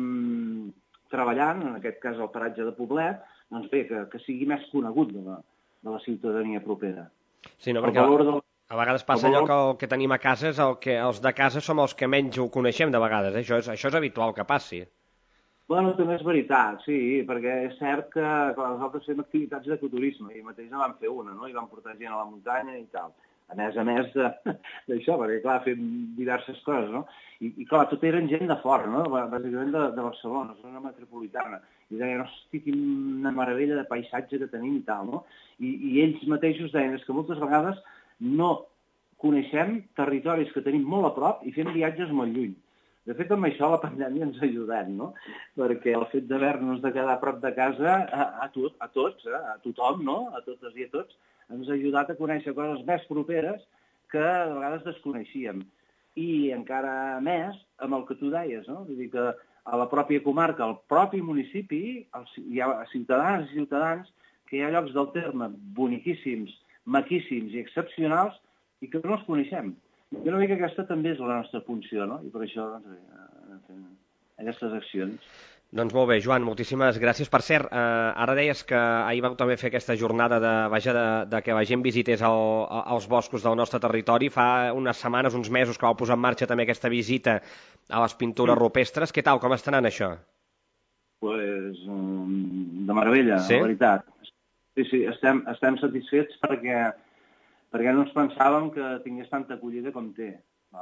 treballant, en aquest cas el paratge de Poblet, doncs bé, que sigui més conegut de la ciutadania propera. Sí, no, perquè a vegades passa allò que el que tenim a casa és el que els de casa som els que menys ho coneixem de vegades. Això és habitual que passi. Bueno, també és veritat, sí, perquè és cert que nosaltres fem activitats d'ecoturisme i mateix en vam fer una, no? I vam portar gent a la muntanya i tal. A més d'això, perquè, clar, fem diverses coses, no? I clar, tot eren gent de fora, no? Bàsicament de Barcelona, zona metropolitana. I deien, hosti, quina meravella de paisatge que tenim i tal, no? I ells mateixos deien, és que moltes vegades no coneixem territoris que tenim molt a prop i fem viatges molt lluny. De fet, amb això la pandèmia ens ha ajudat, no? Perquè el fet d'haver-nos de quedar a prop de casa, a tothom, no? A totes i a tots, ens ha ajudat a conèixer coses més properes que a vegades desconeixíem. I encara més amb el que tu deies, no? Vull dir que a la pròpia comarca, al propi municipi, hi ha ciutadans i ciutadans que hi ha llocs del terme boniquíssims, maquíssims i excepcionals i que no els coneixem. I una mica aquesta també és la nostra funció, no? I per això, doncs, fem aquestes accions. Doncs molt bé, Joan, moltíssimes gràcies. Per cert, ara deies que ahir vau també fer aquesta jornada de que la gent visités els boscos del nostre territori. Fa unes setmanes, uns mesos, que vau posar en marxa també aquesta visita a les pintures rupestres. Què tal, com està anant això? Pues de meravella, la veritat. Sí, estem satisfets perquè no ens pensàvem que tingués tanta acollida com té.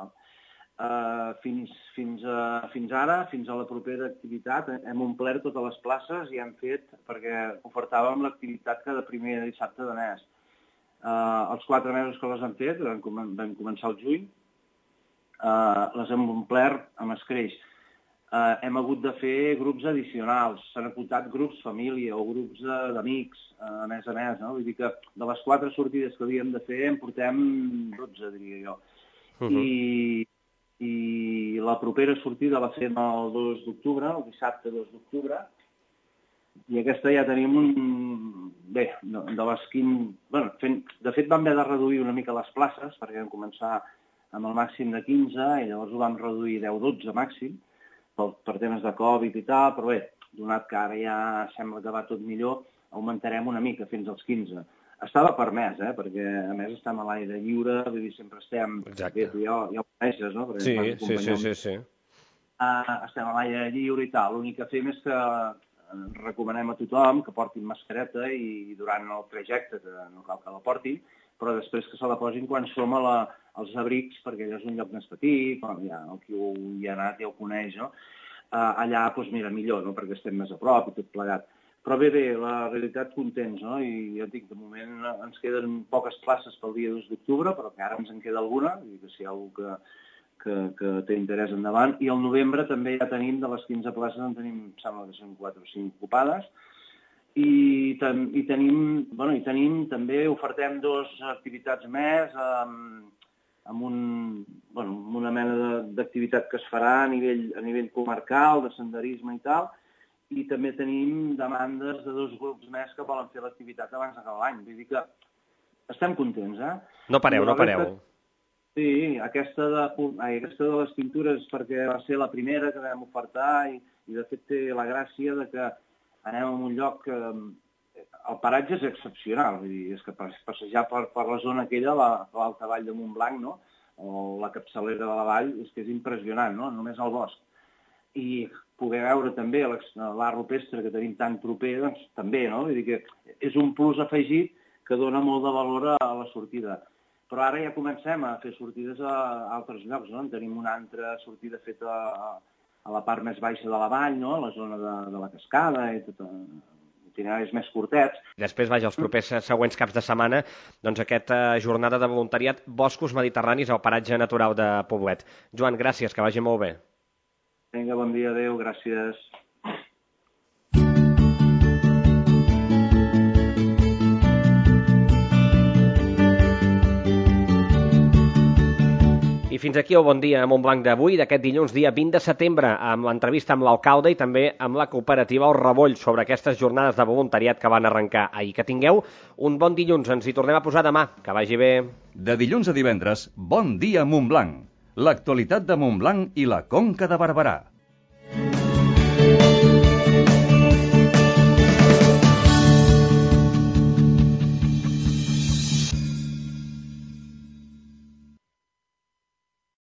Fins ara, fins a la propera activitat, hem omplert totes les places i hem fet, perquè ofertàvem l'activitat cada primer dissabte de mes. Els 4 mesos que les hem fet, vam començar al juny, les hem omplert amb escreix. Hem hagut de fer grups addicionals, s'han acotat grups família o grups d'amics, a més, no? Vull dir que de les 4 sortides que havíem de fer en portem 12, diria jo. I la propera sortida la fem el 2 d'octubre, el dissabte 2 d'octubre, i aquesta ja tenim Bé, de les 15... Bueno, de fet vam haver de reduir una mica les places, perquè vam començar amb el màxim de 15 i llavors ho vam reduir 10-12 màxim, per temes de Covid i tal, però bé, donat que ara ja sembla que va tot millor, augmentarem una mica fins als 15. Estava permès, perquè a més estem a l'aire lliure, vull dir, sempre estem... Exacte. Bé, tu ja ho coneixes, no? Sí. Estem a l'aire lliure i tal. L'únic que fem és que recomanem a tothom que portin mascareta i durant el trajecte, que no cal que la portin, però després que se la posin quan som als abrics, perquè allà és un lloc més petit, el qui hi ha anat ja ho coneix, no? Allà, doncs mira, millor, no? Perquè estem més a prop i tot plegat. Però bé, la realitat contents, no? I ja et dic, de moment ens queden poques places pel dia 2 d'octubre, però que ara ens en queda alguna, i que si hi ha algú que té interès endavant, i al novembre també ja tenim, de les 15 places, en tenim, sembla que són 4 o 5 ocupades, i tenim també, ofertem 2 activitats més, amb una mena d'activitat que es farà a nivell comarcal, de senderisme i tal, i també tenim demandes de 2 grups més que volen fer l'activitat abans d'acabar l'any. Vull dir que estem contents, eh? No pareu. Sí, aquesta de les pintures, perquè va ser la primera que vam ofertar i de fet té la gràcia de que anem a un lloc que el paratge és excepcional, vull dir, és que passejar per la zona aquella, l'Alta Vall de Montblanc, no? O la capçalera de la vall, és que és impressionant, no? Només el bosc. I poder veure també l'art rupestre que tenim tan proper, doncs també, no? Vull dir que és un plus afegit que dona molt de valor a la sortida. Però ara ja comencem a fer sortides a altres llocs, no? Tenim una altra sortida feta a la part més baixa de la vall, no? A la zona de la Cascada i tot itineraris més curtets. Després, els propers següents caps de setmana, doncs aquesta jornada de voluntariat Boscos Mediterranis al paratge natural de Poblet. Joan, gràcies, que vagi molt bé. Vinga, bon dia, adéu, gràcies. I fins aquí el Bon Dia a Montblanc d'avui, d'aquest dilluns, dia 20 de setembre, amb l'entrevista amb l'alcalde i també amb la cooperativa El Revoll sobre aquestes jornades de voluntariat que van arrencar ahir. Que tingueu un bon dilluns, ens hi tornem a posar demà. Que vagi bé. De dilluns a divendres, Bon Dia Montblanc. L'actualitat de Montblanc i la Conca de Barberà.